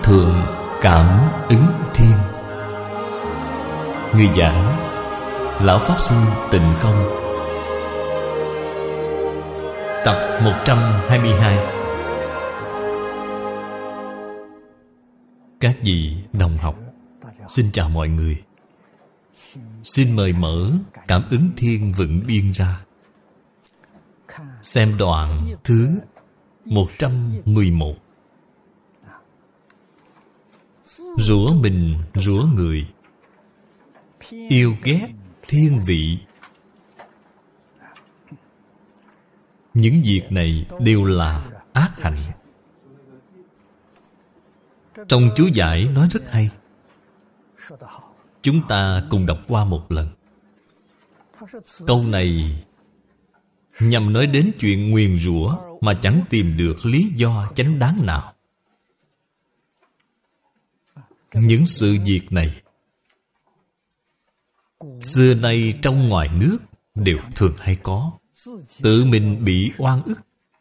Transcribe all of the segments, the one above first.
thượng cảm ứng thiên. Người giảng Lão Pháp Sư Tịnh Không. Tập 122. Các vị đồng học, xin chào mọi người. Xin mời mở Cảm ứng thiên vựng biên ra, xem đoạn thứ 111. Rủa mình rủa người, yêu ghét thiên vị. Những việc này đều là ác hạnh. Trong chú giải nói rất hay, chúng ta cùng đọc qua một lần. Câu này nhằm nói đến chuyện nguyền rủa mà chẳng tìm được lý do chánh đáng nào. Những sự việc này xưa nay trong ngoài nước đều thường hay có. Tự mình bị oan ức,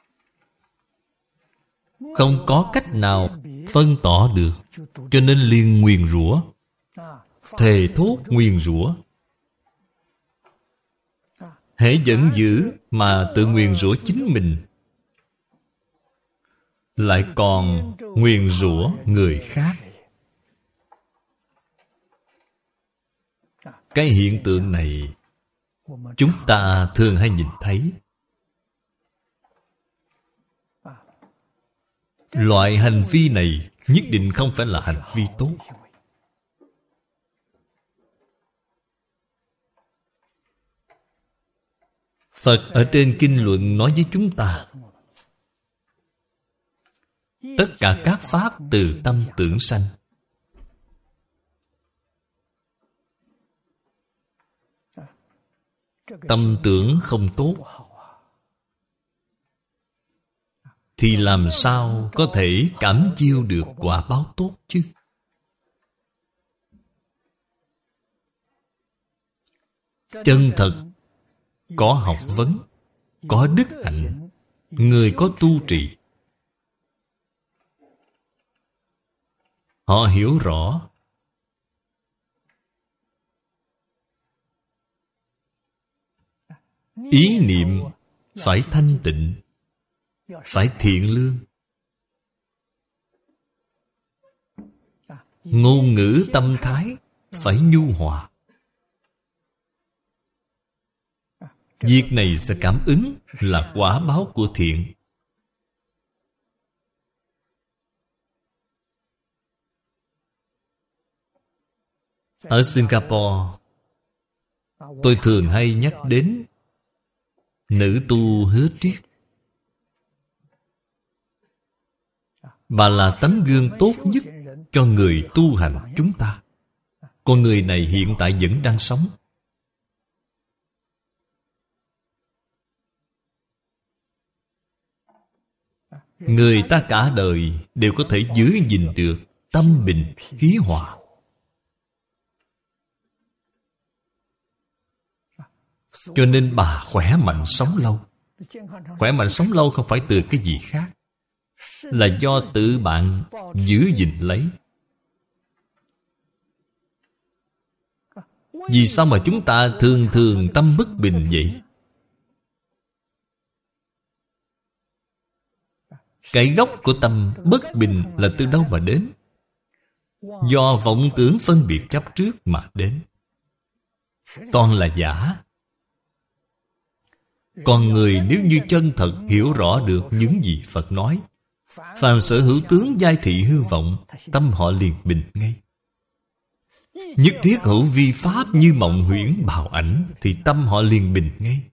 không có cách nào phân tỏ được, cho nên liền nguyền rủa, thề thốt nguyền rủa. Hễ giận dữ mà tự nguyền rủa chính mình, lại còn nguyền rủa người khác. Cái hiện tượng này chúng ta thường hay nhìn thấy. Loại hành vi này nhất định không phải là hành vi tốt. Phật ở trên kinh luận nói với chúng ta, tất cả các pháp từ tâm tưởng sanh. Tâm tưởng không tốt thì làm sao có thể cảm chiêu được quả báo tốt chứ? Chân thật có học vấn, có đức hạnh, người có tu trì, họ hiểu rõ ý niệm phải thanh tịnh, phải thiện lương, ngôn ngữ tâm thái phải nhu hòa. Việc này sẽ cảm ứng là quả báo của thiện. Ở Singapore, tôi thường hay nhắc đến nữ tu Hứa Triết. Bà là tấm gương tốt nhất cho người tu hành chúng ta. Con người này hiện tại vẫn đang sống. Người ta cả đời đều có thể giữ gìn được tâm bình khí hòa. Cho nên bà khỏe mạnh sống lâu. Khỏe mạnh sống lâu không phải từ cái gì khác, là do tự bạn giữ gìn lấy. Vì sao mà chúng ta thường thường tâm bất bình vậy? Cái gốc của tâm bất bình là từ đâu mà đến? Do vọng tưởng phân biệt chấp trước mà đến. Toàn là giả. Con người nếu như chân thật hiểu rõ được những gì Phật nói, phàm sở hữu tướng giai thị hư vọng, tâm họ liền bình ngay. Nhất thiết hữu vi pháp như mộng huyễn bào ảnh, thì tâm họ liền bình ngay.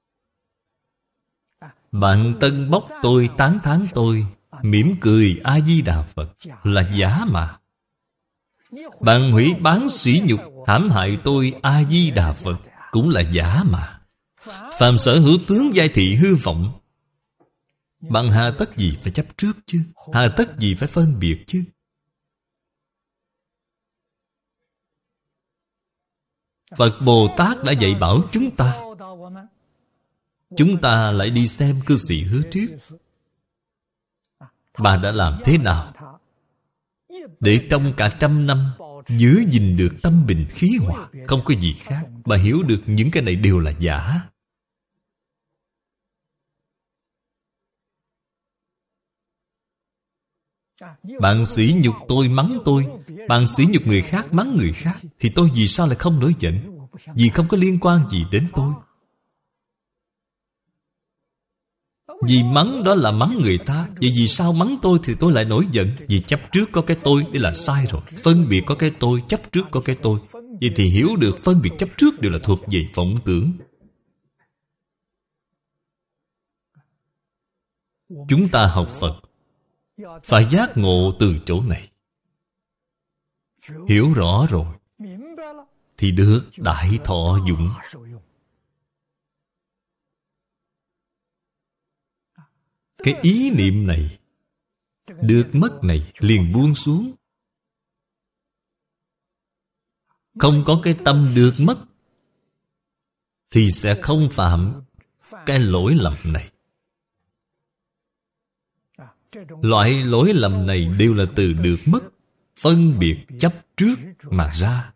Bạn tân bốc tôi, tán thán tôi, mỉm cười A-di-đà Phật là giả mà. Bạn hủy bán sỉ nhục, hãm hại tôi A-di-đà Phật cũng là giả mà. Phàm sở hữu tướng giai thị hư vọng, bạn hà tất gì phải chấp trước chứ? Hà tất gì phải phân biệt chứ? Phật Bồ Tát đã dạy bảo chúng ta, chúng ta lại đi xem cư sĩ Hứa Triết. Bà đã làm thế nào? để trong cả 100 năm giữ gìn được tâm bình khí hòa, không có gì khác. Bà hiểu được những cái này đều là giả. Bạn sỉ nhục tôi, mắng tôi, bạn sỉ nhục người khác, mắng người khác, thì tôi vì sao lại không nổi giận? Vì không có liên quan gì đến tôi. Vì mắng đó là mắng người ta. Vậy vì sao mắng tôi thì tôi lại nổi giận? Vì chấp trước có cái tôi, đây là sai rồi. Phân biệt có cái tôi, chấp trước có cái tôi. Vậy thì hiểu được phân biệt chấp trước đều là thuộc về vọng tưởng. Chúng ta học Phật phải giác ngộ từ chỗ này. Hiểu rõ rồi thì được đại thọ dụng. Cái ý niệm này, được mất này liền buông xuống. Không có cái tâm được mất thì sẽ không phạm cái lỗi lầm này. Loại lỗi lầm này đều là từ được mất, phân biệt chấp trước mà ra.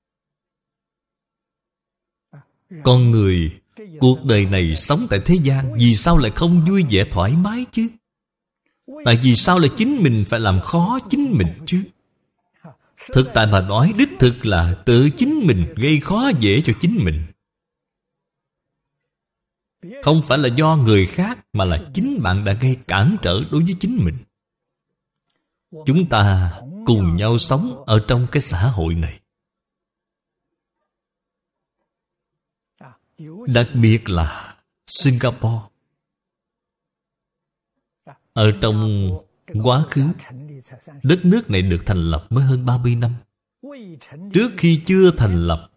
Con người cuộc đời này sống tại thế gian, vì sao lại không vui vẻ thoải mái chứ? Tại vì sao lại chính mình phải làm khó chính mình chứ? Thực tại mà nói, đích thực là tự chính mình gây khó dễ cho chính mình. Không phải là do người khác, mà là chính bạn đã gây cản trở đối với chính mình. Chúng ta cùng nhau sống ở trong cái xã hội này. Đặc biệt là Singapore. Ở trong quá khứ, đất nước này được thành lập mới hơn 30 năm. Trước khi chưa thành lập,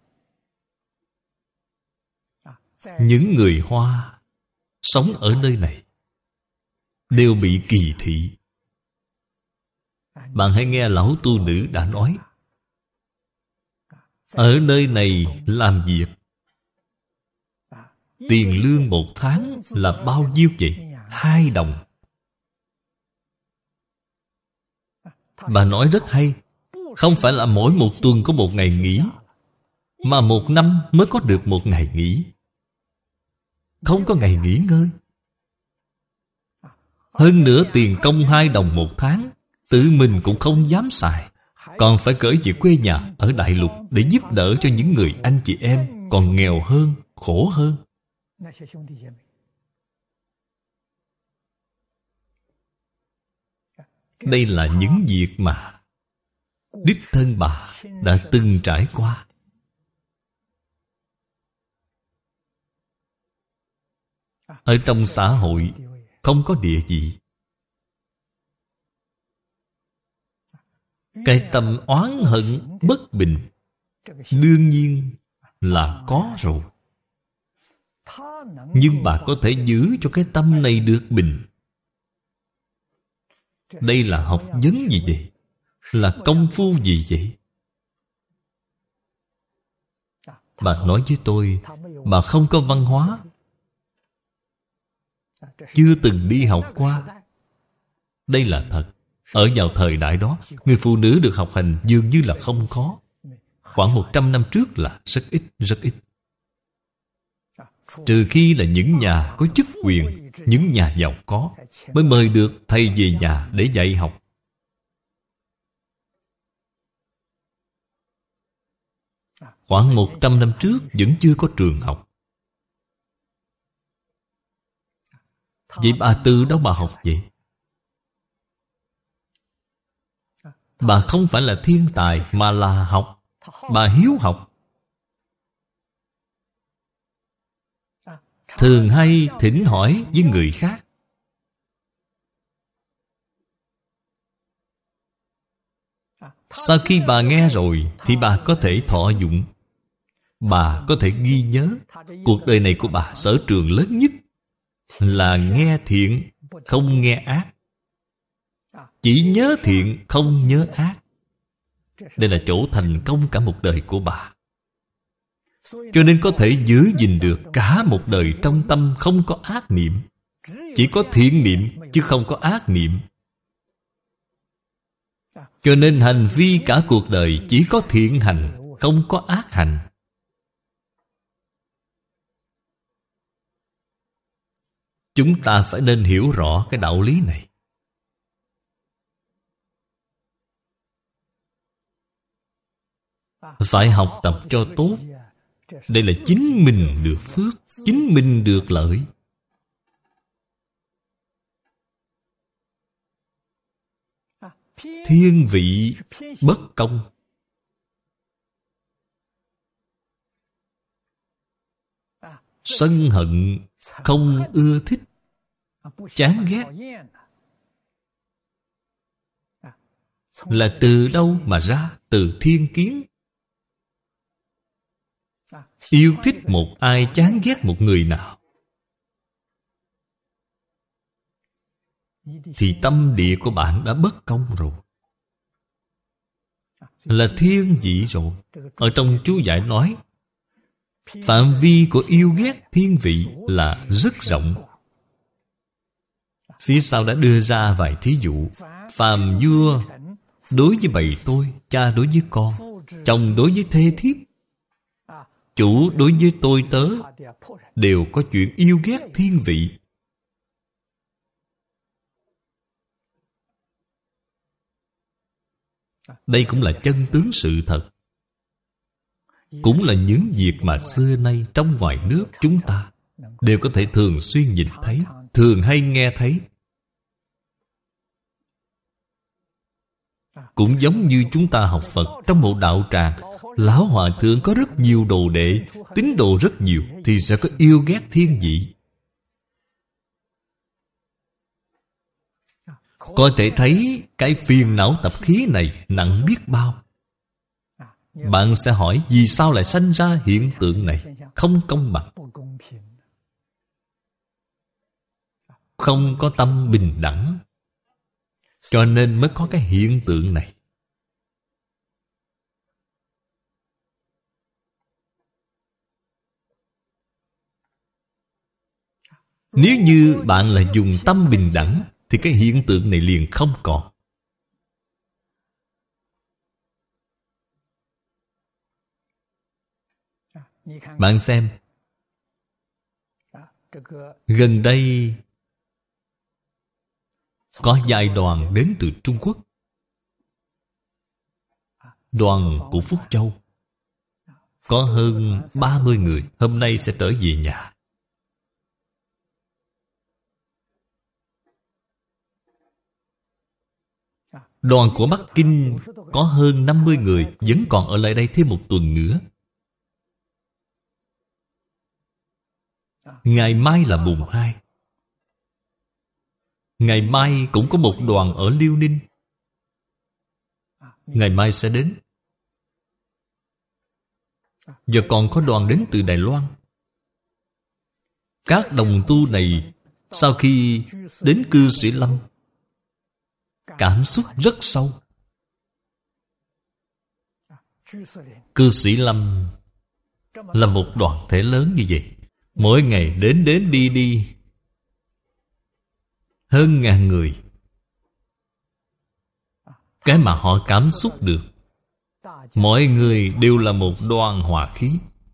những người Hoa sống ở nơi này đều bị kỳ thị. Bạn hãy nghe lão tu nữ đã nói, ở nơi này làm việc, tiền lương một tháng là bao nhiêu vậy? 2 đồng. Bà nói rất hay. Không phải là mỗi một tuần có một ngày nghỉ, mà một năm mới có được một ngày nghỉ. Không có ngày nghỉ ngơi. Hơn nữa tiền công 2 đồng một tháng, tự mình cũng không dám xài, còn phải gửi về quê nhà ở Đại Lục để giúp đỡ cho những người anh chị em còn nghèo hơn, khổ hơn. Đây là những việc mà đích thân bà đã từng trải qua. Ở trong xã hội không có địa vị. Cái tâm oán hận bất bình đương nhiên là có rồi. Nhưng bà có thể giữ cho cái tâm này được bình. Đây là học vấn gì vậy? Là công phu gì vậy? Bà nói với tôi, bà không có văn hóa, chưa từng đi học qua. Đây là thật. Ở vào thời đại đó, người phụ nữ được học hành dường như là không có. Khoảng 100 năm trước là rất ít, rất ít. Trừ khi là những nhà có chức quyền, những nhà giàu có mới mời được thầy về nhà để dạy học. Khoảng 100 năm trước vẫn chưa có trường học. Vậy bà từ đâu mà học vậy? Bà không phải là thiên tài mà là học. Bà hiếu học. Thường hay thỉnh hỏi với người khác. Sau khi bà nghe rồi thì bà có thể thọ dụng. Bà có thể ghi nhớ. Cuộc đời này của bà sở trường lớn nhất là nghe thiện, không nghe ác. Chỉ nhớ thiện, không nhớ ác. Đây là chỗ thành công cả một đời của bà. Cho nên có thể giữ gìn được cả một đời trong tâm không có ác niệm. Chỉ có thiện niệm chứ không có ác niệm. Cho nên hành vi cả cuộc đời chỉ có thiện hành, không có ác hành. Chúng ta phải nên hiểu rõ cái đạo lý này. Phải học tập cho tốt. Đây là chính mình được phước, chính mình được lợi. Thiên vị bất công. Sân hận, không ưa thích, chán ghét, là từ đâu mà ra? Từ thiên kiến. Yêu thích một ai, chán ghét một người nào, thì tâm địa của bạn đã bất công rồi, là thiên vị rồi. Ở trong chú giải nói, phạm vi của yêu ghét thiên vị là rất rộng. Phía sau đã đưa ra vài thí dụ. Phàm vua đối với bầy tôi, cha đối với con, chồng đối với thê thiếp, chủ đối với tôi tớ, đều có chuyện yêu ghét thiên vị. Đây cũng là chân tướng sự thật, cũng là những việc mà xưa nay trong ngoài nước chúng ta đều có thể thường xuyên nhìn thấy, thường hay nghe thấy. Cũng giống như chúng ta học Phật trong một đạo tràng, lão hòa thượng có rất nhiều đồ đệ, tín đồ rất nhiều, thì sẽ có yêu ghét thiên vị. Có thể thấy cái phiền não tập khí này nặng biết bao. Bạn sẽ hỏi vì sao lại sanh ra hiện tượng này? Không công bằng, không có tâm bình đẳng, cho nên mới có cái hiện tượng này. Nếu như bạn là dùng tâm bình đẳng, thì cái hiện tượng này liền không còn. Bạn xem, gần đây có vài đoàn đến từ Trung Quốc. Đoàn của Phúc Châu có hơn 30 người, hôm nay sẽ trở về nhà. Đoàn của Bắc Kinh có hơn 50 người, vẫn còn ở lại đây thêm một tuần nữa. Ngày mai là mùng 2. Ngày mai cũng có một đoàn ở Liêu Ninh. Ngày mai sẽ đến. Giờ còn có đoàn đến từ Đài Loan. Các đồng tu này sau khi đến cư Sĩ Lâm, cảm xúc rất sâu. Cư Sĩ Lâm là một đoàn thể lớn như vậy, mỗi ngày đến đi đi, hơn 1000 người. Cái mà họ cảm xúc được, mọi người đều là một đoàn hòa khí,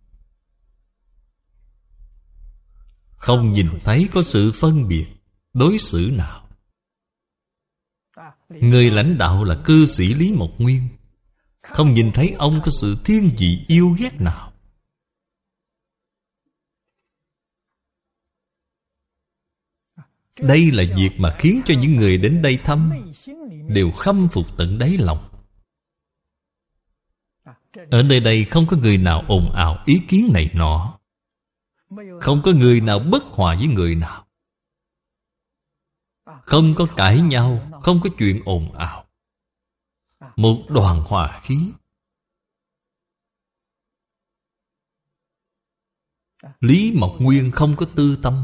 không nhìn thấy có sự phân biệt đối xử nào. Người lãnh đạo là cư sĩ Lý Mộc Nguyên, không nhìn thấy ông có sự thiên vị yêu ghét nào. Đây là việc mà khiến cho những người đến đây thăm đều khâm phục tận đáy lòng. Ở nơi đây không có người nào ồn ào ý kiến này nọ, không có người nào bất hòa với người nào, không có cãi nhau, không có chuyện ồn ào. Một đoàn hòa khí. Lý Mộc Nguyên không có tư tâm.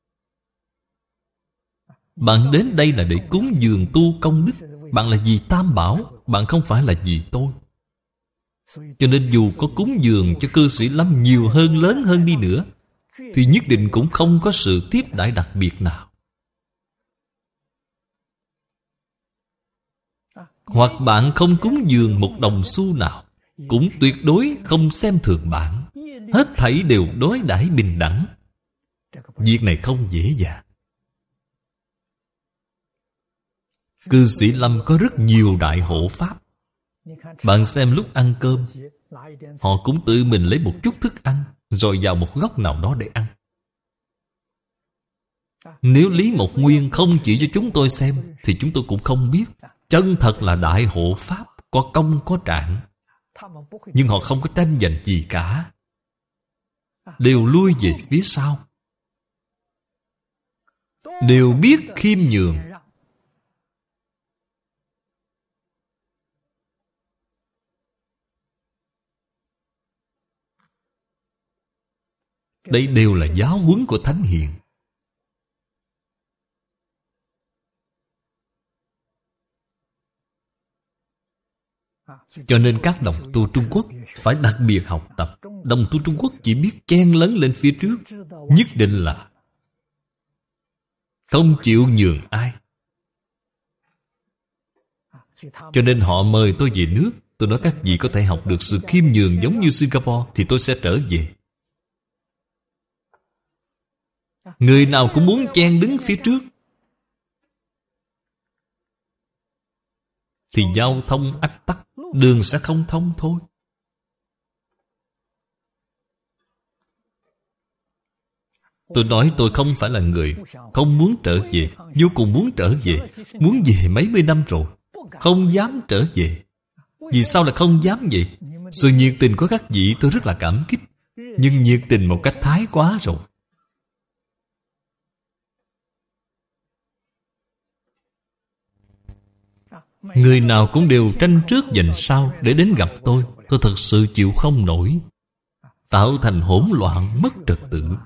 Bạn đến đây là để cúng dường tu công đức. Bạn là vì Tam Bảo, bạn không phải là vì tôi. Cho nên dù có cúng dường cho cư sĩ Lâm nhiều hơn, lớn hơn đi nữa, thì nhất định cũng không có sự tiếp đãi đặc biệt nào. hoặc bạn không cúng dường một đồng xu nào, cũng tuyệt đối không xem thường bạn. Hết thảy đều đối đãi bình đẳng. Việc này không dễ dàng. Cư sĩ Lâm có rất nhiều đại hộ pháp. Bạn xem lúc ăn cơm, họ cũng tự mình lấy một chút thức ăn rồi vào một góc nào đó để ăn. Nếu Lý Mộc Nguyên không chỉ cho chúng tôi xem thì chúng tôi cũng không biết. Chân thật là đại hộ pháp, có công có trạng. Nhưng họ không có tranh giành gì cả, đều lui về phía sau, đều biết khiêm nhường. Đây đều là giáo huấn của Thánh Hiền. Cho nên các đồng tu Trung Quốc phải đặc biệt học tập. Đồng tu Trung Quốc chỉ biết chen lấn lên phía trước, nhất định là không chịu nhường ai. Cho nên họ mời tôi về nước. Tôi nói các vị có thể học được sự khiêm nhường giống như Singapore thì tôi sẽ trở về. Người nào cũng muốn chen đứng phía trước thì giao thông ách tắc, đường sẽ không thông thôi. Tôi nói tôi không phải là người không muốn trở về, vô cùng muốn trở về, muốn về mấy mươi năm rồi, không dám trở về. Vì sao lại không dám vậy? Sự nhiệt tình của các vị tôi rất là cảm kích, nhưng nhiệt tình một cách thái quá rồi. Người nào cũng đều tranh trước giành sau để đến gặp tôi thật sự chịu không nổi, tạo thành hỗn loạn mất trật tự,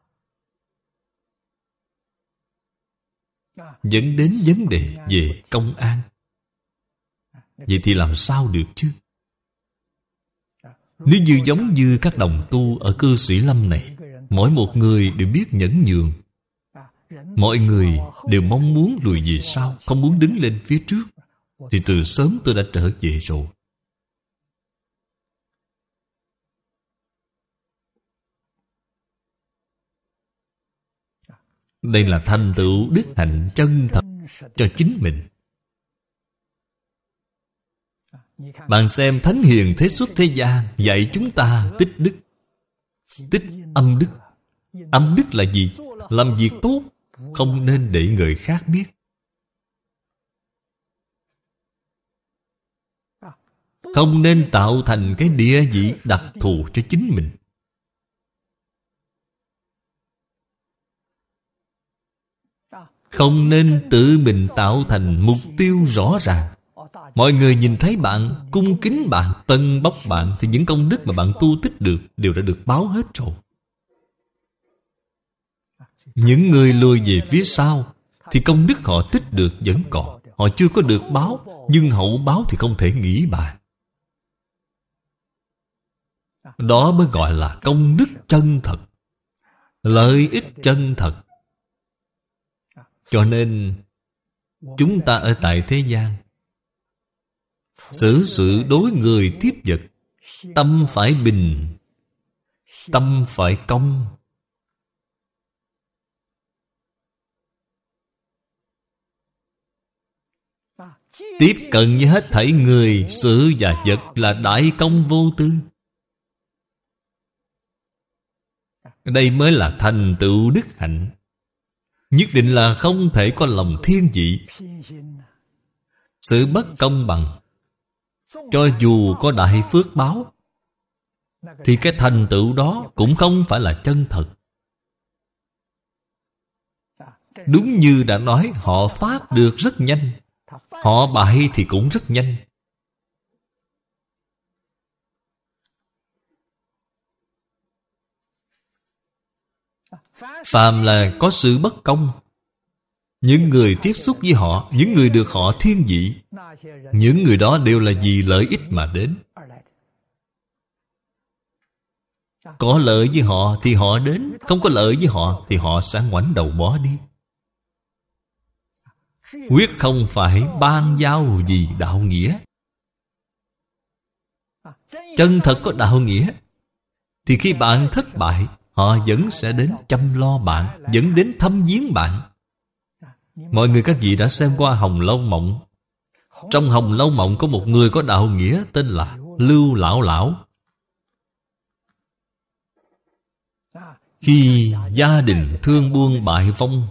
dẫn đến vấn đề về công an. Vậy thì làm sao được chứ? Nếu như giống như các đồng tu ở cư sĩ Lâm này, mỗi một người đều biết nhẫn nhường, mọi người đều mong muốn lùi về sau, không muốn đứng lên phía trước, thì từ sớm tôi đã trở về rồi. Đây là thành tựu đức hạnh chân thật cho chính mình. Bạn xem Thánh Hiền Thế Xuất Thế Gian dạy chúng ta tích đức, tích âm đức. Âm đức là gì? Làm việc tốt, không nên để người khác biết. Không nên tạo thành cái địa vị đặc thù cho chính mình. Không nên tự mình tạo thành mục tiêu rõ ràng. Mọi người nhìn thấy bạn, cung kính bạn, tân bốc bạn, thì những công đức mà bạn tu tích được đều đã được báo hết rồi. Những người lùi về phía sau thì công đức họ tích được vẫn còn, họ chưa có được báo, nhưng hậu báo thì không thể nghĩ bàn. Đó mới gọi là công đức chân thật, lợi ích chân thật. Cho nên chúng ta ở tại thế gian, xử sự đối người tiếp vật, tâm phải bình, tâm phải công. Tiếp cận với hết thảy người, sự và vật là đại công vô tư. Đây mới là thành tựu đức hạnh. Nhất định là không thể có lòng thiên vị, sự bất công bằng. Cho dù có đại phước báo thì cái thành tựu đó cũng không phải là chân thật. Đúng như đã nói, họ phát được rất nhanh, họ bại thì cũng rất nhanh. Phàm là có sự bất công, những người tiếp xúc với họ, những người được họ thiên vị, những người đó đều là vì lợi ích mà đến. Có lợi với họ thì họ đến, không có lợi với họ thì họ sẽ ngoảnh đầu bỏ đi. quyết không phải ban giao vì đạo nghĩa. Chân thật có đạo nghĩa thì khi bạn thất bại, họ vẫn sẽ đến chăm lo bạn, vẫn đến thăm viếng bạn. Mọi người các vị đã xem qua Hồng Lâu Mộng. Trong Hồng Lâu Mộng có một người có đạo nghĩa tên là Lưu Lão Lão. Khi gia đình thương buôn bại vong,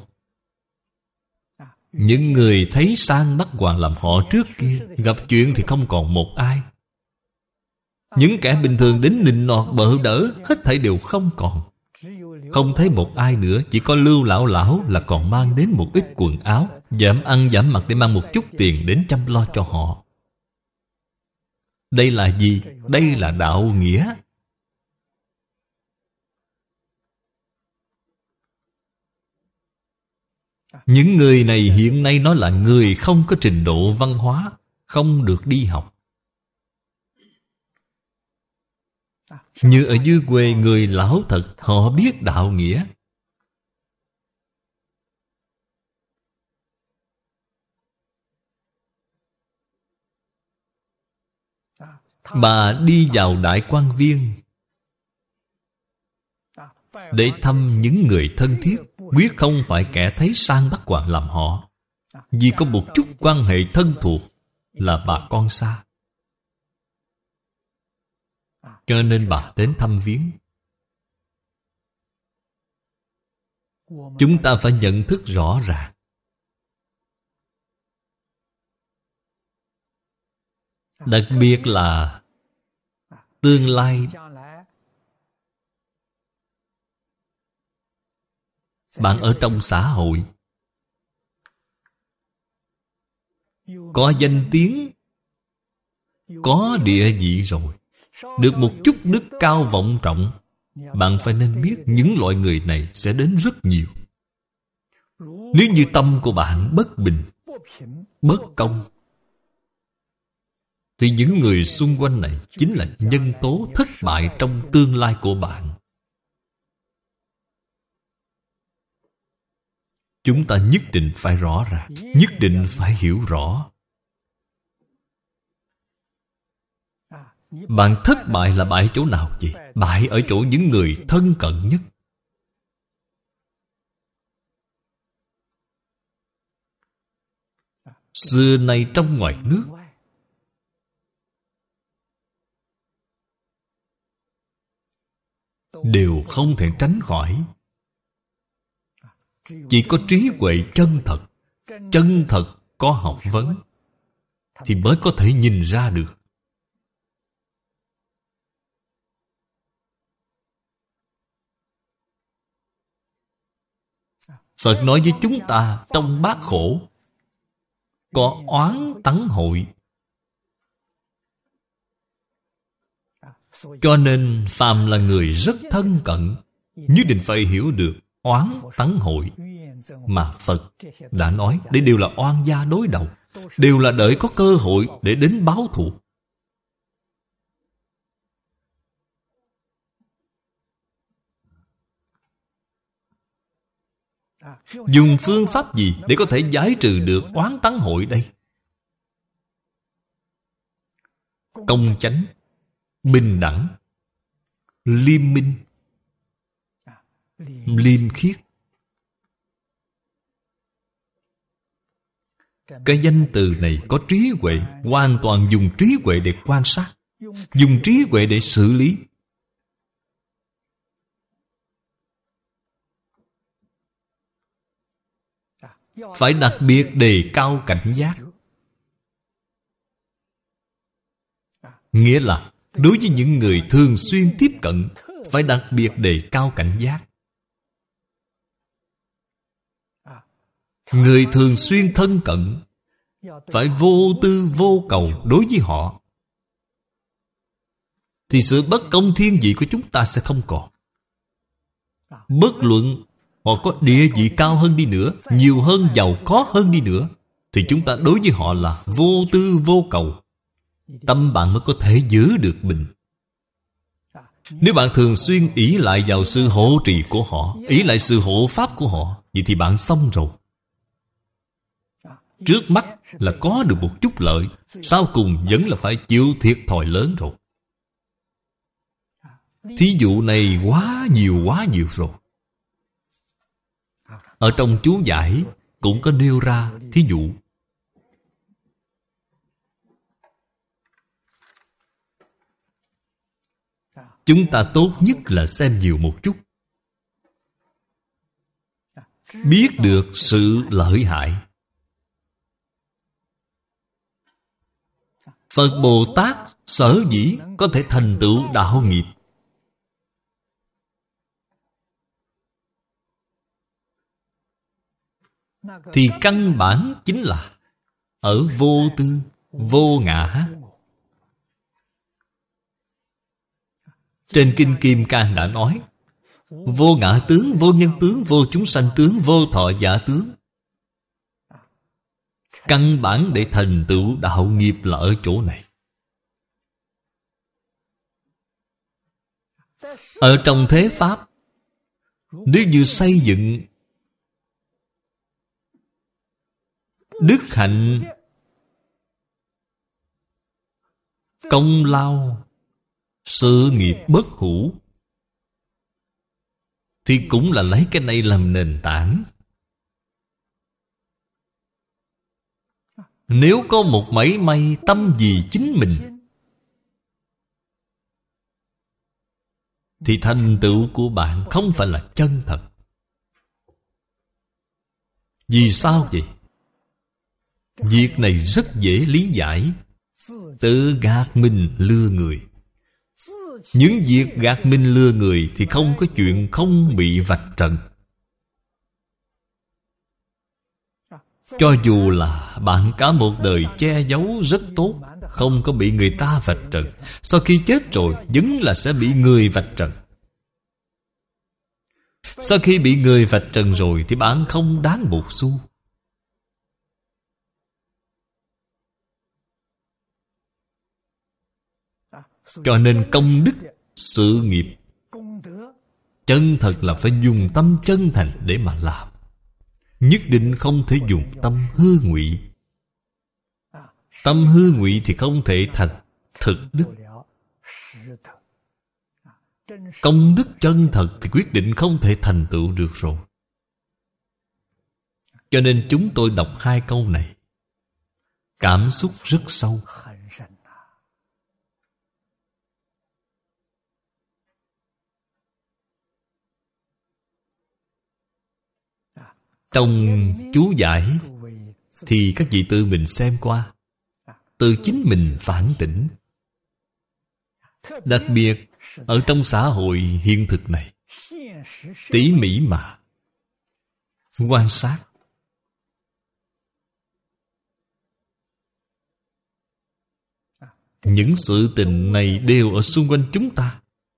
những người thấy sang bắt hoàng làm họ trước kia gặp chuyện thì không còn một ai. Những kẻ bình thường đến nịnh nọt bợ đỡ, hết thảy đều không còn. Không thấy một ai nữa, chỉ có Lưu Lão Lão là còn mang đến một ít quần áo, giảm ăn giảm mặc để mang một chút tiền đến chăm lo cho họ. Đây là gì? Đây là đạo nghĩa. Những người này hiện nay nói là người không có trình độ văn hóa, không được đi học. Như ở dưới quê người lão thật, họ biết đạo nghĩa. Bà đi vào Đại Quan Viên để thăm những người thân thiết, quyết không phải kẻ thấy sang bắt quàng làm họ, vì có một chút quan hệ thân thuộc là bà con xa, cho nên bà đến thăm viếng. Chúng ta phải nhận thức rõ ràng. Đặc biệt là tương lai bạn ở trong xã hội có danh tiếng, có địa vị rồi, được một chút đức cao vọng trọng, bạn phải nên biết những loại người này sẽ đến rất nhiều. Nếu như tâm của bạn bất bình, bất công, thì những người xung quanh này chính là nhân tố thất bại trong tương lai của bạn. Chúng ta nhất định phải rõ ràng, nhất định phải hiểu rõ. Bạn thất bại là bại chỗ nào vậy? Bại ở chỗ những người thân cận nhất. Xưa nay trong ngoài nước, đều không thể tránh khỏi. Chỉ có trí huệ chân thật có học vấn, thì mới có thể nhìn ra được. Phật nói với chúng ta trong bát khổ có oán tắng hội. Cho nên phàm là người rất thân cận, nhất định phải hiểu được oán tắng hội mà Phật đã nói. Đây đều là oan gia đối đầu, đều là đợi có cơ hội để đến báo thù. Dùng phương pháp gì để có thể giải trừ được oán tắng hội đây? Công chánh, bình đẳng, liêm minh, liêm khiết. Cái danh từ này có trí huệ, hoàn toàn dùng trí huệ để quan sát, dùng trí huệ để xử lý. Phải đặc biệt đề cao cảnh giác. Nghĩa là đối với những người thường xuyên tiếp cận, phải đặc biệt đề cao cảnh giác. Người thường xuyên thân cận, phải vô tư vô cầu đối với họ, thì sự bất công thiên vị của chúng ta sẽ không còn. Bất luận họ có địa vị cao hơn đi nữa, nhiều hơn, giàu có hơn đi nữa, thì chúng ta đối với họ là vô tư vô cầu. Tâm bạn mới có thể giữ được bình. Nếu bạn thường xuyên ỷ lại vào sự hộ trì của họ, ỷ lại sự hộ pháp của họ, vậy thì bạn xong rồi. Trước mắt là có được một chút lợi, sau cùng vẫn là phải chịu thiệt thòi lớn rồi. Thí dụ này quá nhiều rồi. Ở trong chú giải cũng có nêu ra thí dụ. Chúng ta tốt nhất là xem nhiều một chút, biết được sự lợi hại. Phật Bồ Tát sở dĩ có thể thành tựu đạo nghiệp, thì căn bản chính là ở vô tư, vô ngã. Trên Kinh Kim Cang đã nói: vô ngã tướng, vô nhân tướng, vô chúng sanh tướng, vô thọ giả tướng. Căn bản để thành tựu đạo nghiệp là ở chỗ này. Ở trong thế Pháp, nếu như xây dựng đức hạnh, công lao, sự nghiệp bất hủ, thì cũng là lấy cái này làm nền tảng. Nếu có một mảy may tâm vì chính mình, thì thành tựu của bạn không phải là chân thật. Vì sao vậy? Việc này rất dễ lý giải. Tự gạt mình lừa người. Những việc gạt mình lừa người thì không có chuyện không bị vạch trần. Cho dù là bạn cả một đời che giấu rất tốt, không có bị người ta vạch trần, sau khi chết rồi vẫn là sẽ bị người vạch trần. Sau khi bị người vạch trần rồi thì bạn không đáng một xu. Cho nên công đức, sự nghiệp chân thật là phải dùng tâm chân thành để mà làm. Nhất định không thể dùng tâm hư ngụy. Tâm hư ngụy thì không thể thành thực đức. Công đức chân thật thì quyết định không thể thành tựu được rồi. Cho nên chúng tôi đọc hai câu này, cảm xúc rất sâu. Trong chú giải thì các vị tự mình xem qua, tự chính mình phản tỉnh. Đặc biệt ở trong xã hội hiện thực này, tỉ mỉ mà quan sát. Những sự tình này đều ở xung quanh chúng ta.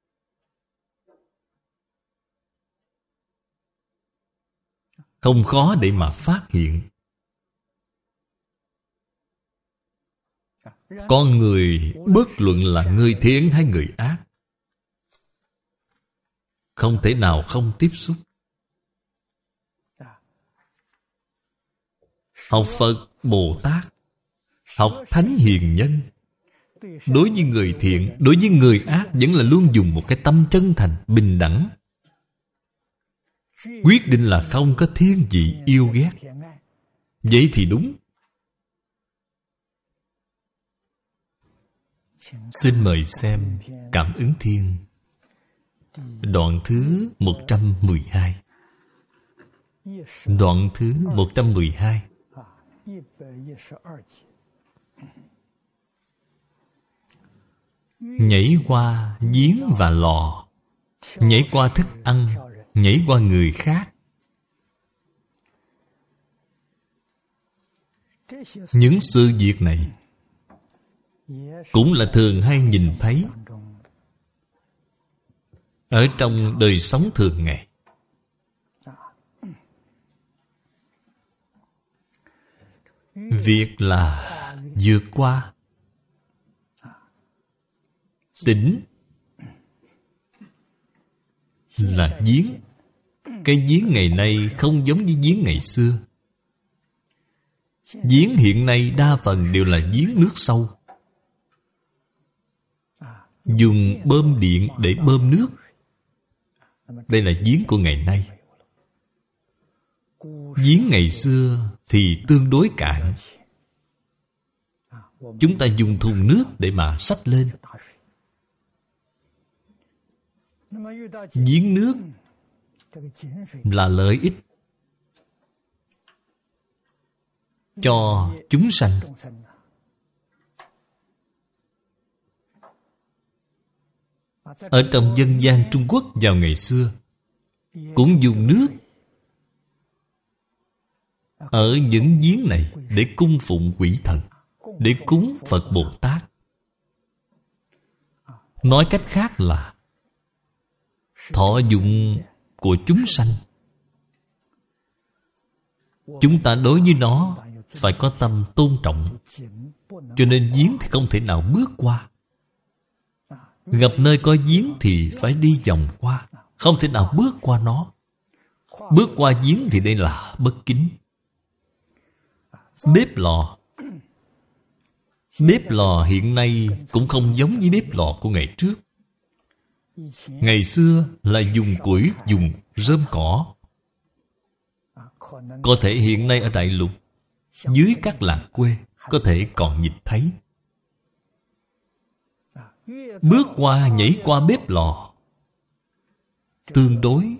Không khó để mà phát hiện. Con người bất luận là người thiện hay người ác, không thể nào không tiếp xúc. Học Phật, Bồ Tát, học Thánh Hiền Nhân, đối với người thiện, đối với người ác vẫn là luôn dùng một cái tâm chân thành, bình đẳng. Quyết định là không có thiên vị yêu ghét. Vậy thì đúng. Xin mời xem Cảm ứng Thiên, đoạn thứ 112. Đoạn thứ 112. Nhảy qua giếng và lò, nhảy qua thức ăn, nhảy qua người khác. Những sự việc này cũng là thường hay nhìn thấy ở trong đời sống thường ngày. Việc là vượt qua, tỉnh là giếng. Cái giếng ngày nay không giống với giếng ngày xưa. Giếng hiện nay đa phần đều là giếng nước sâu, dùng bơm điện để bơm nước. Đây là giếng của ngày nay. Giếng ngày xưa thì tương đối cạn. Chúng ta dùng thùng nước để mà xách lên. Giếng nước là lợi ích cho chúng sanh. Ở trong dân gian Trung Quốc vào ngày xưa cũng dùng nước ở những giếng này để cung phụng quỷ thần, để cúng Phật Bồ Tát. Nói cách khác là thọ dụng của chúng sanh. Chúng ta đối với nó phải có tâm tôn trọng, cho nên giếng thì không thể nào bước qua. Gặp nơi có giếng thì phải đi vòng qua, không thể nào bước qua nó. Bước qua giếng thì đây là bất kính. Bếp lò hiện nay cũng không giống với bếp lò của ngày trước. Ngày xưa là dùng củi, dùng rơm cỏ. Có thể hiện nay ở Đại Lục, dưới các làng quê, có thể còn nhìn thấy. Bước qua, nhảy qua bếp lò tương đối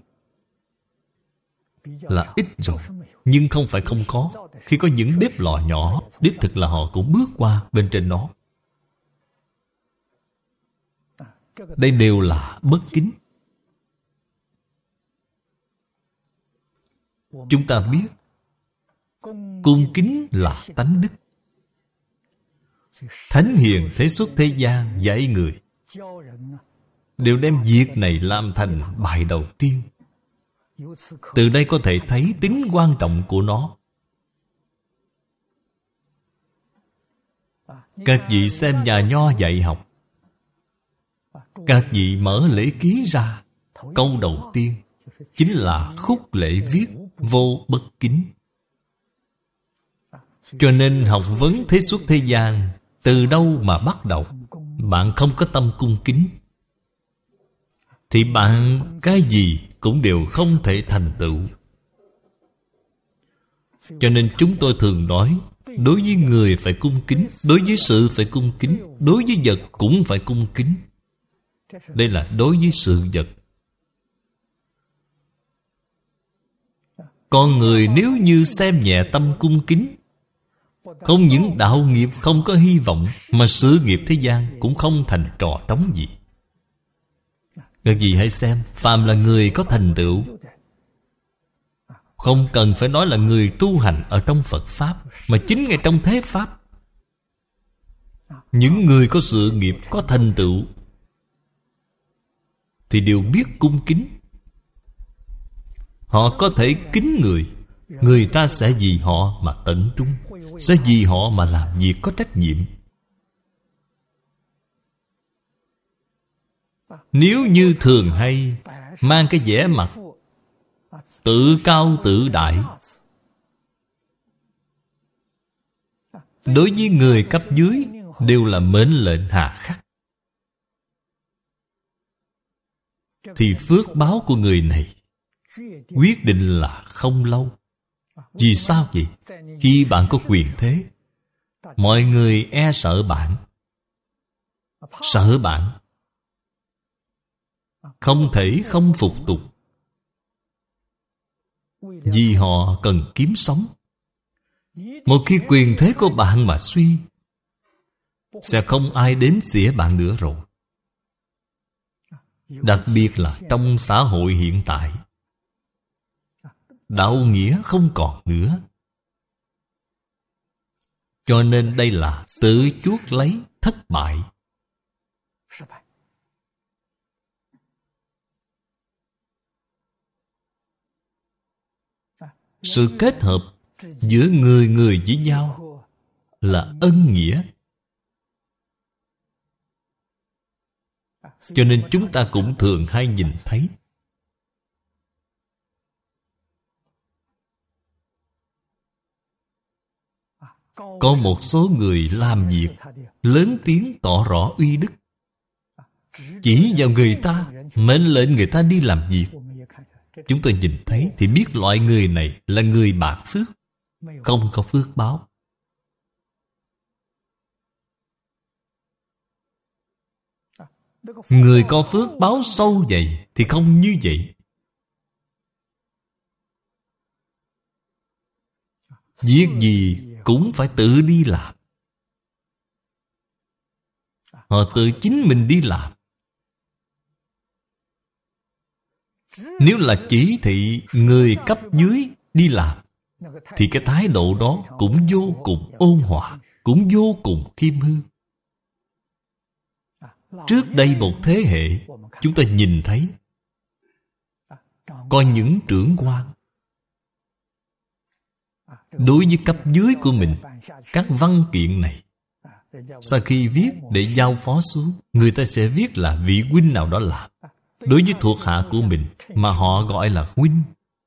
là ít rồi. Nhưng không phải không có. Khi có những bếp lò nhỏ, đích thực là họ cũng bước qua bên trên nó. Đây đều là bất kính. Chúng ta biết cung kính là tánh đức. Thánh hiền thế xuất thế gian dạy người đều đem việc này làm thành bài đầu tiên. Từ đây có thể thấy tính quan trọng của nó. Các vị xem nhà nho dạy học, các vị mở lễ ký ra, câu đầu tiên chính là khúc lễ viết vô bất kính. Cho nên học vấn thế xuất thế gian, từ đâu mà bắt đầu? Bạn không có tâm cung kính thì bạn cái gì cũng đều không thể thành tựu. Cho nên chúng tôi thường nói, đối với người phải cung kính, đối với sự phải cung kính, đối với vật cũng phải cung kính. Đây là đối với sự vật. Con người nếu như xem nhẹ tâm cung kính, không những đạo nghiệp không có hy vọng, mà sự nghiệp thế gian cũng không thành trò trống gì. Các vị hãy xem, phàm là người có thành tựu, không cần phải nói là người tu hành ở trong Phật Pháp, mà chính ngay trong thế Pháp, những người có sự nghiệp, có thành tựu thì đều biết cung kính. Họ có thể kính người, người ta sẽ vì họ mà tận trung, sẽ vì họ mà làm việc có trách nhiệm. Nếu như thường hay mang cái vẻ mặt tự cao tự đại, đối với người cấp dưới đều là mệnh lệnh hà khắc, thì phước báo của người này quyết định là không lâu. Vì sao vậy? Khi bạn có quyền thế, mọi người e sợ bạn, sợ bạn, không thể không phục tùng, vì họ cần kiếm sống. Một khi quyền thế của bạn mà suy, sẽ không ai đếm xỉa bạn nữa rồi. Đặc biệt là trong xã hội hiện tại, đạo nghĩa không còn nữa. Cho nên đây là tự chuốc lấy thất bại. Sự kết hợp giữa người người với nhau là ân nghĩa. Cho nên chúng ta cũng thường hay nhìn thấy Có một số người làm việc lớn tiếng tỏ rõ uy đức, chỉ vào người ta, mệnh lệnh người ta đi làm việc. Chúng tôi nhìn thấy thì biết loại người này là người bạc phước, không có phước báo. Người có phước báo sâu dày thì không như vậy. Việc gì cũng phải tự đi làm. Họ tự chính mình đi làm. Nếu là chỉ thị người cấp dưới đi làm thì cái thái độ đó cũng vô cùng ôn hòa, cũng vô cùng khiêm hư. Trước đây một thế hệ, chúng ta nhìn thấy có những trưởng quan đối với cấp dưới của mình, các văn kiện này sau khi viết để giao phó xuống, người ta sẽ viết là vị huynh nào đó làm. Đối với thuộc hạ của mình mà họ gọi là huynh.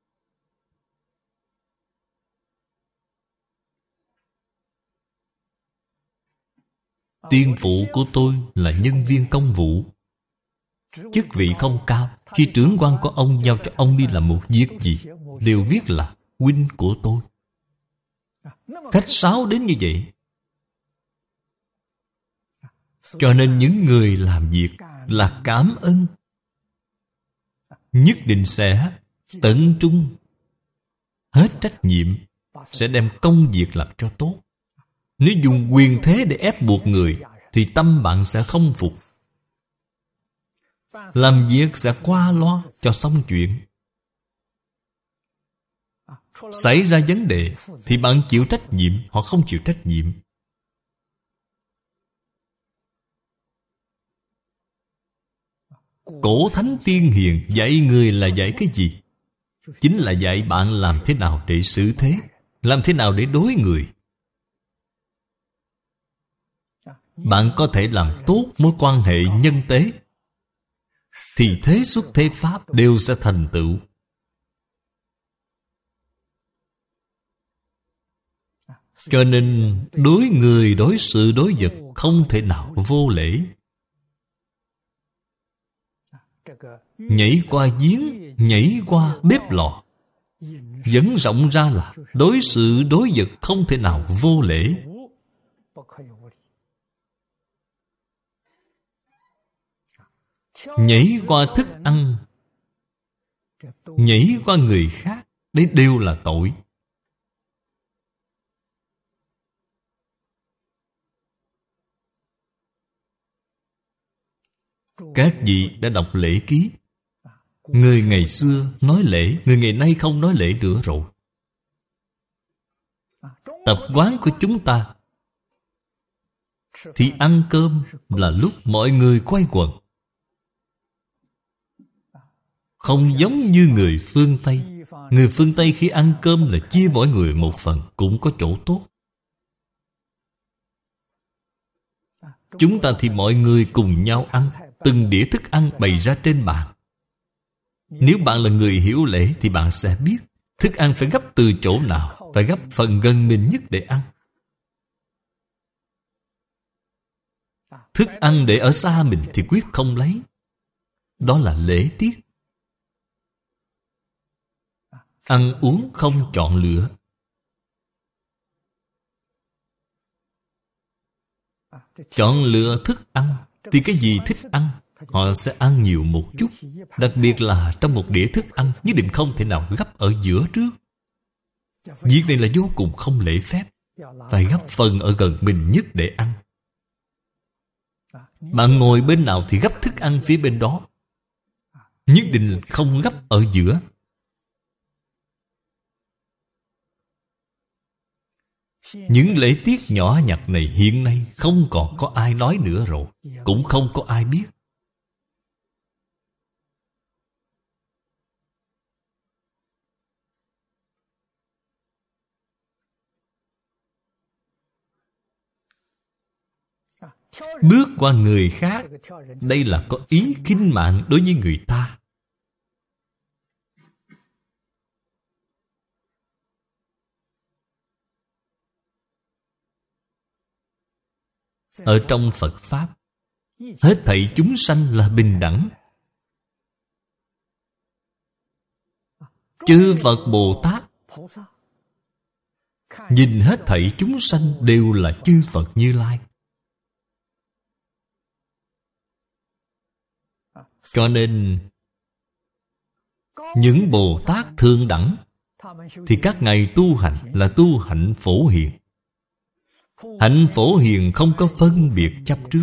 Tiên phụ của tôi là nhân viên công vụ, chức vị không cao. Khi trưởng quan của ông giao cho ông đi làm một việc gì, đều viết là huynh của tôi. Khách sáo đến như vậy. Cho nên những người làm việc là cảm ơn, nhất định sẽ tận trung, hết trách nhiệm, sẽ đem công việc làm cho tốt. Nếu dùng quyền thế để ép buộc người thì tâm bạn sẽ không phục. Làm việc sẽ qua loa cho xong chuyện. Xảy ra vấn đề thì bạn chịu trách nhiệm, họ không chịu trách nhiệm. Cổ thánh tiên hiền dạy người là dạy cái gì? Chính là dạy bạn làm thế nào để xử thế, làm thế nào để đối người. Bạn có thể làm tốt mối quan hệ nhân tế thì thế xuất thế pháp đều sẽ thành tựu. Cho nên đối người, đối sự, đối vật không thể nào vô lễ. Nhảy qua giếng, nhảy qua bếp lò, dẫn rộng ra là đối sự, đối vật không thể nào vô lễ. Nhảy qua thức ăn, nhảy qua người khác, đấy đều là tội. Các vị đã đọc lễ ký. Người ngày xưa nói lễ, người ngày nay không nói lễ nữa rồi. Tập quán của chúng ta thì ăn cơm là lúc mọi người quay quần. Không giống như người phương Tây. Người phương Tây khi ăn cơm là chia mỗi người một phần, cũng có chỗ tốt. Chúng ta thì mọi người cùng nhau ăn, từng đĩa thức ăn bày ra trên bàn. Nếu bạn là người hiểu lễ thì bạn sẽ biết thức ăn phải gấp từ chỗ nào, phải gấp phần gần mình nhất để ăn. Thức ăn để ở xa mình thì quyết không lấy. Đó là lễ tiết. Ăn uống không chọn lựa. Chọn lựa thức ăn thì cái gì thích ăn họ sẽ ăn nhiều một chút. Đặc biệt là trong một đĩa thức ăn nhất định không thể nào gấp ở giữa trước. Việc này là vô cùng không lễ phép. Phải gấp phần ở gần mình nhất để ăn. Bạn ngồi bên nào thì gấp thức ăn phía bên đó. Nhất định không gấp ở giữa. Những lễ tiết nhỏ nhặt này hiện nay không còn có ai nói nữa rồi, cũng không có ai biết. Bước qua người khác, đây là có ý khinh mạng đối với người ta. Ở trong Phật Pháp, hết thảy chúng sanh là bình đẳng. Chư Phật Bồ Tát nhìn hết thảy chúng sanh đều là chư Phật Như Lai. Cho nên những Bồ Tát thượng đẳng thì các ngài tu hành là tu hạnh Phổ Hiền. Hạnh Phổ Hiền không có phân biệt chấp trước.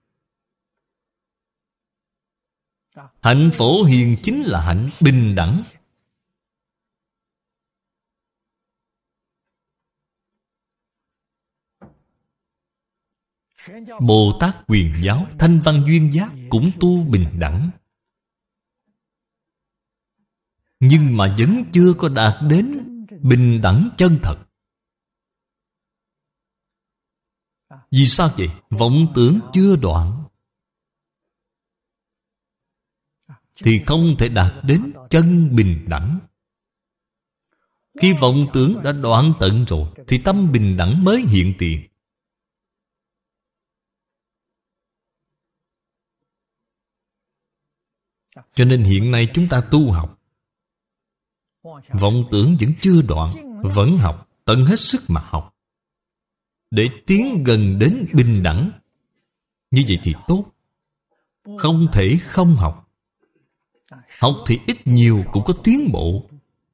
Hạnh Phổ Hiền chính là hạnh bình đẳng. Bồ Tát Quyền Giáo, Thanh Văn Duyên Giác cũng tu bình đẳng, nhưng mà vẫn chưa có đạt đến bình đẳng chân thật. Vì sao vậy? Vọng tưởng chưa đoạn, thì không thể đạt đến chân bình đẳng. Khi vọng tưởng đã đoạn tận rồi, thì tâm bình đẳng mới hiện tiền. Cho nên hiện nay chúng ta tu học, vọng tưởng vẫn chưa đoạn, vẫn học, tận hết sức mà học, để tiến gần đến bình đẳng. Như vậy thì tốt. Không thể không học. Học thì ít nhiều cũng có tiến bộ.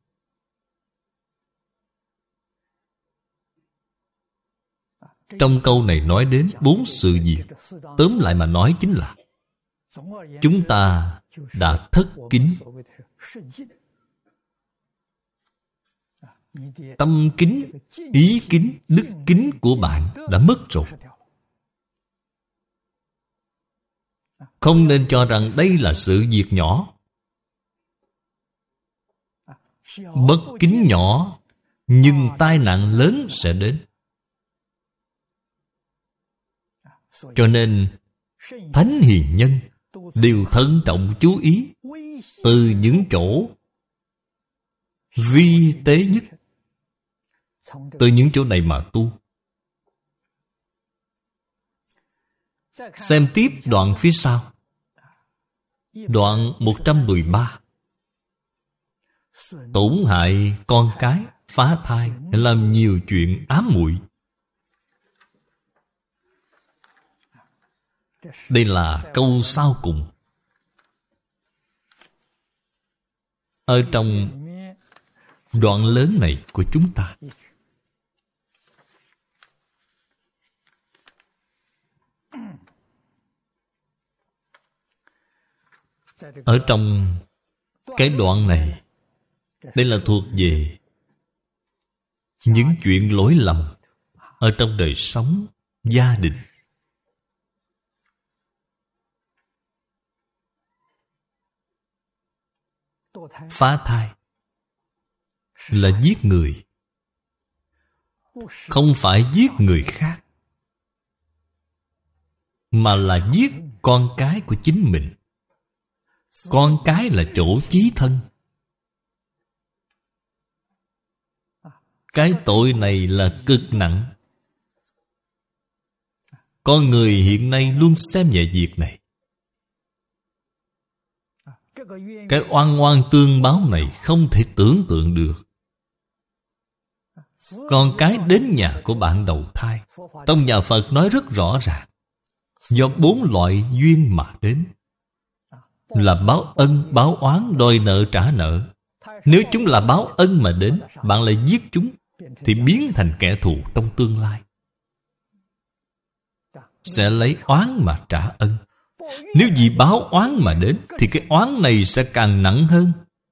Trong câu này nói đến 4 sự việc. Tóm lại mà nói chính là chúng ta đã thất kính. Tâm kính, ý kính, đức kính của bạn đã mất rồi. Không nên cho rằng đây là sự việc nhỏ. Bất kính nhỏ, nhưng tai nạn lớn sẽ đến. Cho nên thánh hiền nhân đều thận trọng chú ý từ những chỗ vi tế nhất, từ những chỗ này mà tu. Xem tiếp đoạn phía sau, đoạn 113. Tổn hại con cái, phá thai, làm nhiều chuyện ám muội. Đây là câu sau cùng ở trong đoạn lớn này của chúng ta. Ở trong cái đoạn này, đây là thuộc về những chuyện lỗi lầm ở trong đời sống gia đình. Phá thai là giết người, không phải giết người khác, mà là giết con cái của chính mình. Con cái là chỗ chí thân. Cái tội này là cực nặng. Con người hiện nay luôn xem nhẹ việc này. Cái oan oan tương báo này không thể tưởng tượng được. Con cái đến nhà của bạn đầu thai, trong nhà Phật nói rất rõ ràng, do 4 loại duyên mà đến, là báo ân, báo oán, đòi nợ, trả nợ. Nếu chúng là báo ân mà đến, bạn lại giết chúng, thì biến thành kẻ thù trong tương lai, sẽ lấy oán mà trả ân. Nếu vì báo oán mà đến, thì cái oán này sẽ càng nặng hơn.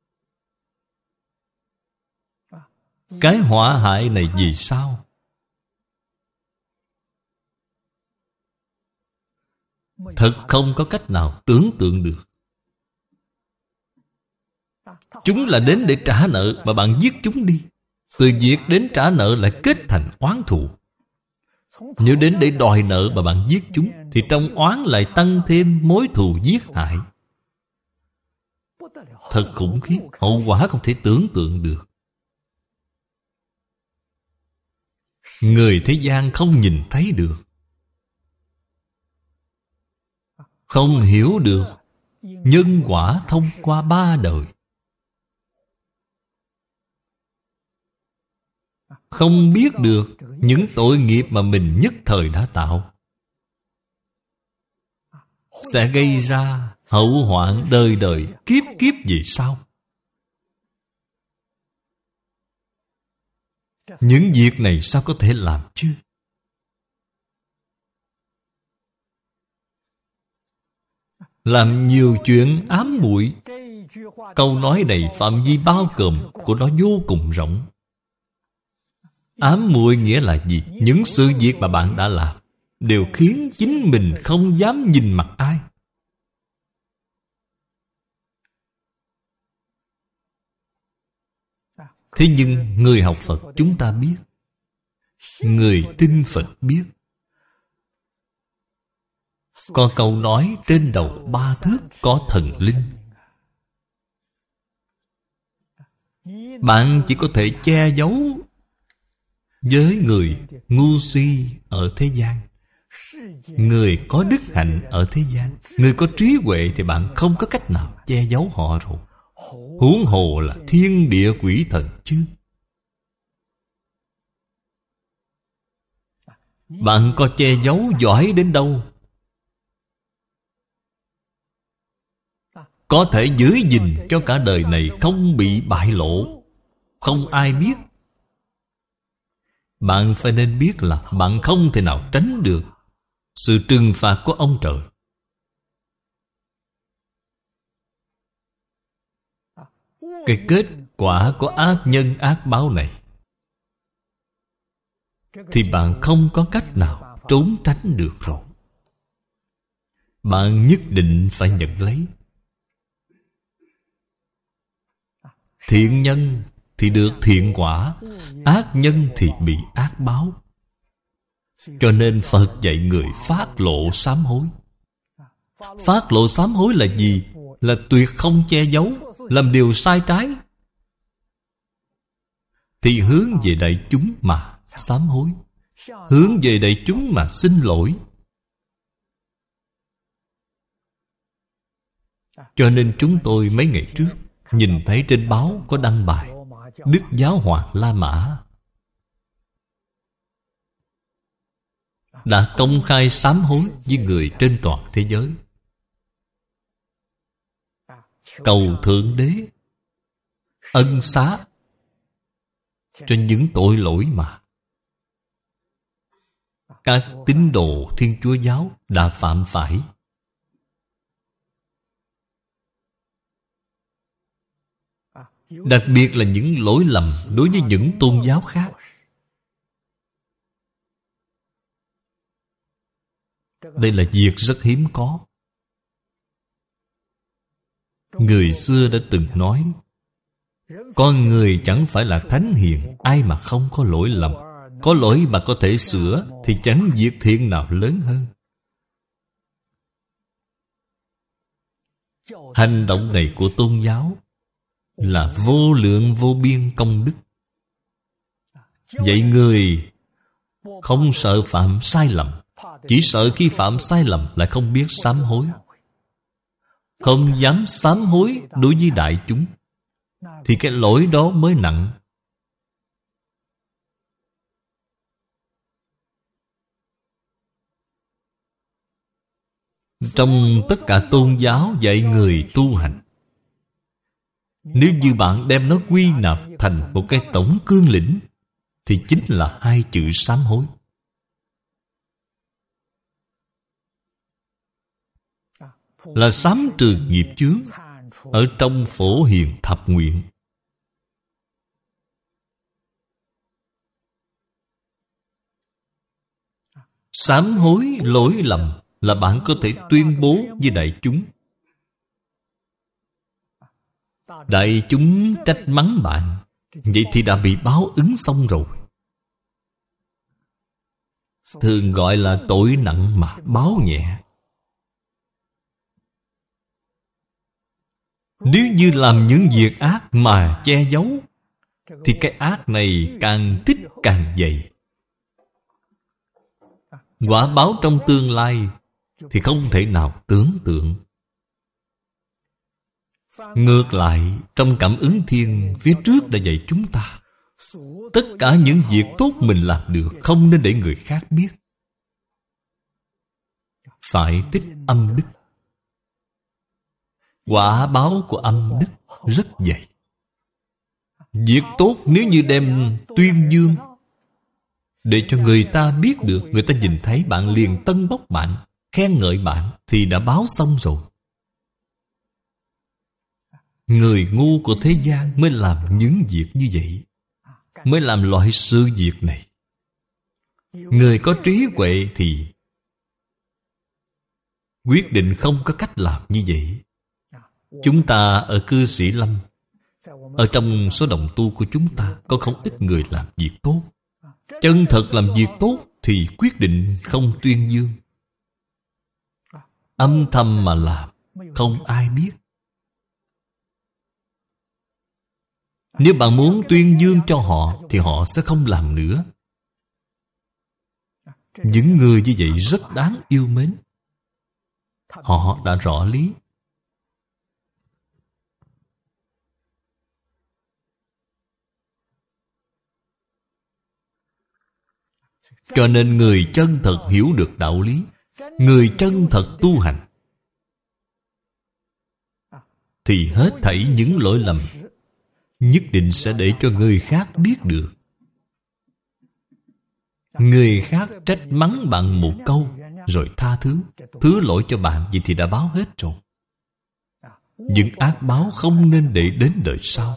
Cái họa hại này vì sao? Thật không có cách nào tưởng tượng được. Chúng là đến để trả nợ mà bạn giết chúng đi. Từ việc đến trả nợ lại kết thành oán thù. Nếu đến để đòi nợ mà bạn giết chúng, thì trong oán lại tăng thêm mối thù giết hại. Thật khủng khiếp, hậu quả không thể tưởng tượng được. Người thế gian không nhìn thấy được. Không hiểu được nhân quả thông qua 3 đời. Không biết được những tội nghiệp mà mình nhất thời đã tạo sẽ gây ra hậu hoạn đời đời kiếp kiếp về sau. Những việc này sao có thể làm chứ? Làm nhiều chuyện ám muội. Câu nói này phạm vi bao trùm của nó vô cùng rộng. Ám muội nghĩa là gì? Những sự việc mà bạn đã làm đều khiến chính mình không dám nhìn mặt ai. Thế nhưng người học Phật chúng ta biết, người tin Phật biết, có câu nói trên đầu 3 thước có thần linh. Bạn chỉ có thể che giấu với người ngu si ở thế gian, người có đức hạnh ở thế gian. Người có trí huệ thì bạn không có cách nào che giấu họ rồi, huống hồ là thiên địa quỷ thần chứ. Bạn có che giấu giỏi đến đâu, có thể giữ gìn cho cả đời này không bị bại lộ, không ai biết. Bạn phải nên biết là bạn không thể nào tránh được sự trừng phạt của ông trời. Cái kết quả của ác nhân ác báo này thì bạn không có cách nào trốn tránh được rồi. Bạn nhất định phải nhận lấy. Thiện nhân thì được thiện quả, ác nhân thì bị ác báo. Cho nên Phật dạy người phát lộ sám hối. Phát lộ sám hối là gì? Là tuyệt không che giấu, làm điều sai trái thì hướng về đại chúng mà sám hối, hướng về đại chúng mà xin lỗi. Cho nên chúng tôi mấy ngày trước nhìn thấy trên báo có đăng bài Đức Giáo Hoàng La Mã đã công khai sám hối với người trên toàn thế giới, cầu Thượng Đế ân xá cho những tội lỗi mà các tín đồ Thiên Chúa giáo đã phạm phải. Đặc biệt là những lỗi lầm đối với những tôn giáo khác. Đây là việc rất hiếm có. Người xưa đã từng nói, con người chẳng phải là thánh hiền, ai mà không có lỗi lầm. Có lỗi mà có thể sửa thì chẳng việc thiện nào lớn hơn. Hành động này của tôn giáo là vô lượng vô biên công đức. Vậy người không sợ phạm sai lầm, chỉ sợ khi phạm sai lầm lại không biết sám hối, không dám sám hối đối với đại chúng, thì cái lỗi đó mới nặng. Trong tất cả tôn giáo dạy người tu hành, nếu như bạn đem nó quy nạp thành một cái tổng cương lĩnh thì chính là 2 chữ sám hối. Là sám trừ nghiệp chướng ở trong Phổ Hiền Thập Nguyện. Sám hối lỗi lầm là bạn có thể tuyên bố với đại chúng. Đại chúng trách mắng bạn, vậy thì đã bị báo ứng xong rồi. Thường gọi là tội nặng mà báo nhẹ. Nếu như làm những việc ác mà che giấu thì cái ác này càng tích càng dày. Quả báo trong tương lai thì không thể nào tưởng tượng. Ngược lại, trong Cảm Ứng Thiên phía trước đã dạy chúng ta, tất cả những việc tốt mình làm được không nên để người khác biết. Phải tích âm đức. Quả báo của âm đức rất dày. Việc tốt nếu như đem tuyên dương, để cho người ta biết được, người ta nhìn thấy bạn liền tân bốc bạn, khen ngợi bạn, thì đã báo xong rồi. Người ngu của thế gian mới làm những việc như vậy, mới làm loại sự việc này. Người có trí huệ thì quyết định không có cách làm như vậy. Chúng ta ở cư Sĩ Lâm, ở trong số đồng tu của chúng ta, có không ít người làm việc tốt. Chân thật làm việc tốt thì quyết định không tuyên dương. Âm thầm mà làm, không ai biết. Nếu bạn muốn tuyên dương cho họ thì họ sẽ không làm nữa. Những người như vậy rất đáng yêu mến. Họ đã rõ lý. Cho nên người chân thật hiểu được đạo lý, người chân thật tu hành, thì hết thảy những lỗi lầm nhất định sẽ để cho người khác biết được. Người khác trách mắng bạn một câu rồi tha thứ, thứ lỗi cho bạn, vậy thì đã báo hết rồi. Những ác báo không nên để đến đời sau.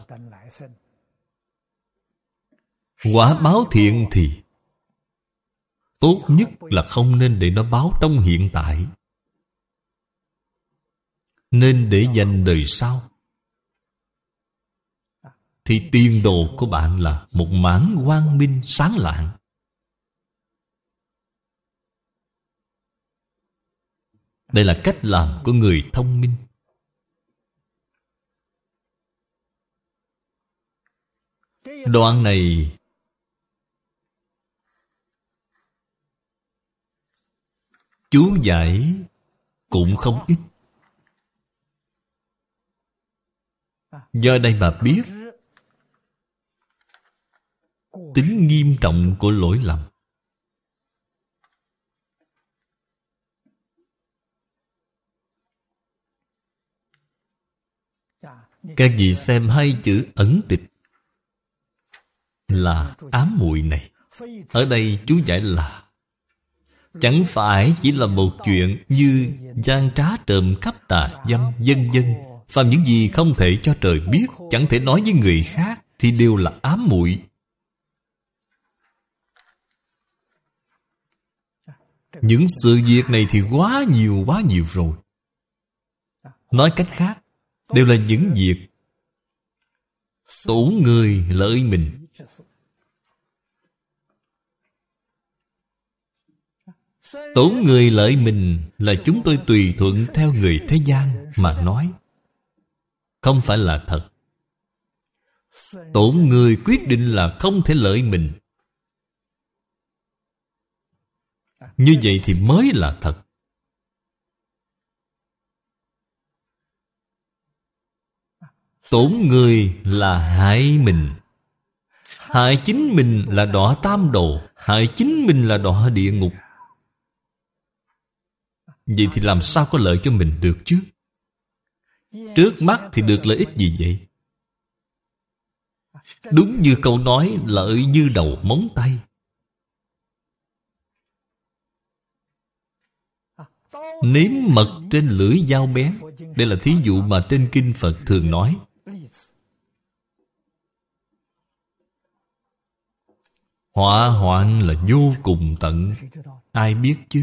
Quả báo thiện thì tốt nhất là không nên để nó báo trong hiện tại, nên để dành đời sau. Thì tiền đồ của bạn là một mảng quang minh sáng lạng. Đây là cách làm của người thông minh. Đoạn này chú giải cũng không ít. Do đây mà biết tính nghiêm trọng của lỗi lầm. Các vị xem hai chữ ẩn tịch là ám muội này. Ở đây chú giải là chẳng phải chỉ là một chuyện như gian trá trộm cắp tà dâm vân vân. Phàm những gì không thể cho trời biết, chẳng thể nói với người khác, thì đều là ám muội. Những sự việc này thì quá nhiều rồi. Nói cách khác, đều là những việc tổn người lợi mình. Tổn người lợi mình là chúng tôi tùy thuận theo người thế gian mà nói, không phải là thật. Tổn người quyết định là không thể lợi mình. Như vậy thì mới là thật. Tổn người là hại mình. Hại chính mình là đọa tam đồ. Hại chính mình là đọa địa ngục. Vậy thì làm sao có lợi cho mình được chứ? Trước mắt thì được lợi ích gì vậy? Đúng như câu nói, lợi như đầu móng tay. Nếm mật trên lưỡi dao bén. Đây là thí dụ mà trên kinh Phật thường nói. Họa hoạn là vô cùng tận. Ai biết chứ?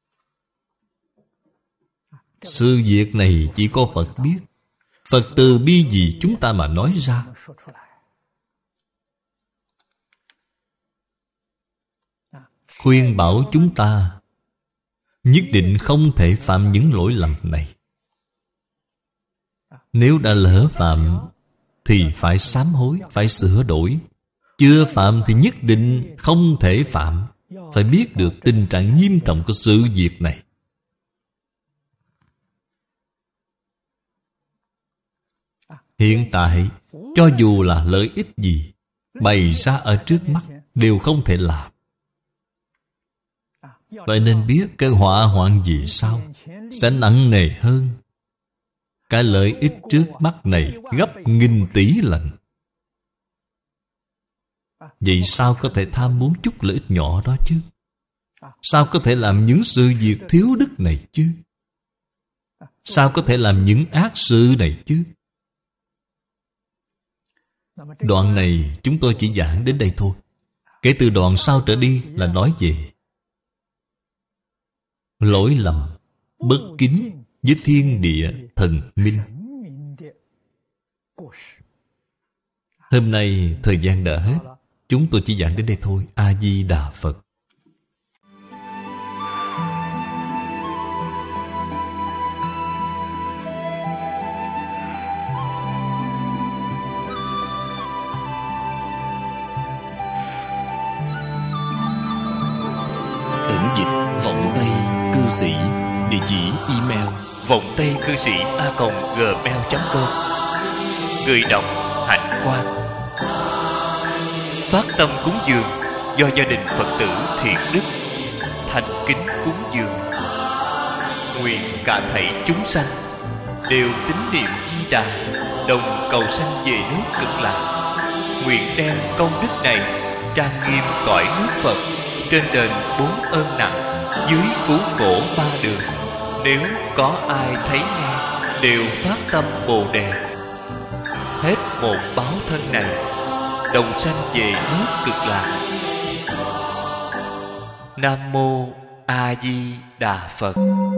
Sự việc này chỉ có Phật biết. Phật từ bi gì chúng ta mà nói ra. Khuyên bảo chúng ta nhất định không thể phạm những lỗi lầm này. Nếu đã lỡ phạm thì phải sám hối, phải sửa đổi. Chưa phạm thì nhất định không thể phạm. Phải biết được tình trạng nghiêm trọng của sự việc này. Hiện tại, cho dù là lợi ích gì bày ra ở trước mắt, đều không thể làm. Vậy nên biết cái họa hoạn gì sau sẽ nặng nề hơn cái lợi ích trước mắt này gấp nghìn tỷ lần. Vậy sao có thể tham muốn chút lợi ích nhỏ đó chứ? Sao có thể làm những sự việc thiếu đức này chứ? Sao có thể làm những ác sự này chứ? Đoạn này chúng tôi chỉ giảng đến đây thôi. Kể từ đoạn sau trở đi là nói về lỗi lầm bất kính với thiên địa thần minh. Hôm nay thời gian đã hết, chúng tôi chỉ giảng đến đây thôi. A Di Đà Phật. Tĩnh dịch Vọng Tây Cư Sĩ. Địa chỉ email vongtaicư sĩ@gmail.com. Người đọc Hạnh Quang. Phát tâm cúng dường do gia đình Phật tử Thiện Đức thành kính cúng dường. Nguyện cả thảy chúng sanh đều tín niệm Di Đà, đồng cầu sanh về nước Cực Lạc. Nguyện đem công đức này trang nghiêm cõi nước Phật, trên đền 4 ơn nặng, dưới cứu khổ 3 đường. Nếu có ai thấy nghe đều phát tâm Bồ Đề, hết một báo thân này đồng sanh về nước Cực Lạc. Nam Mô A Di Đà Phật.